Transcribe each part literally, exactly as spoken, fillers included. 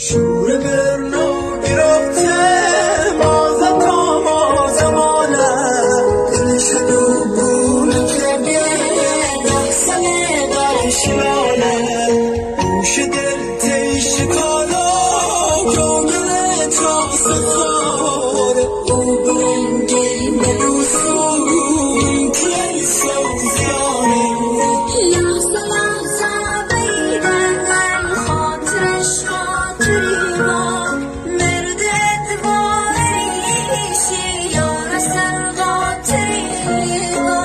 شور برنو گرفته مازه تا مازه مانه دلش دوبونه کرده نحسنه در شلانه گوش دل تیش کالا جامله تاسه خاره او برنگی ملوسو این تلی سوزیانه لحظه لحظه بیدن من خاطرش خاطریما مرد اتباریشی یار سر خاطریما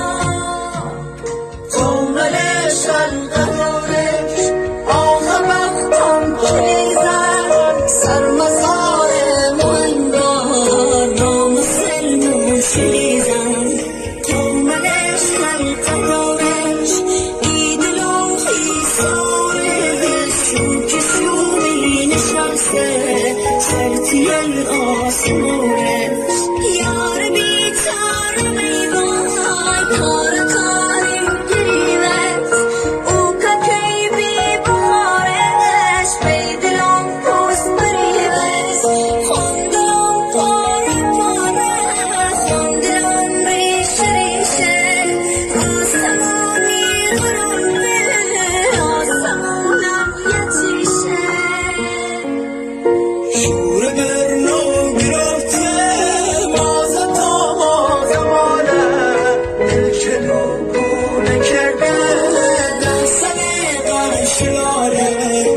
جامله شلقرارش آخه وقتم کلیزن سر مزار مهنگار نام سلمون شلیزن جامله شلقرارش ایدلو خیسارش چون شومی نشسته سرتی آسمانش یار بیچاره میوای کار کاریم گریوت او که بی بخارش بی دلم پوست بریوت خوندلم پاره پاره خوندلم ریش ریشه آسمونی غرانده آسمونم یتیشه شور برنو گرفته مازه تا مازه مانه دل که دوبونه کرده دستنه قرشیاره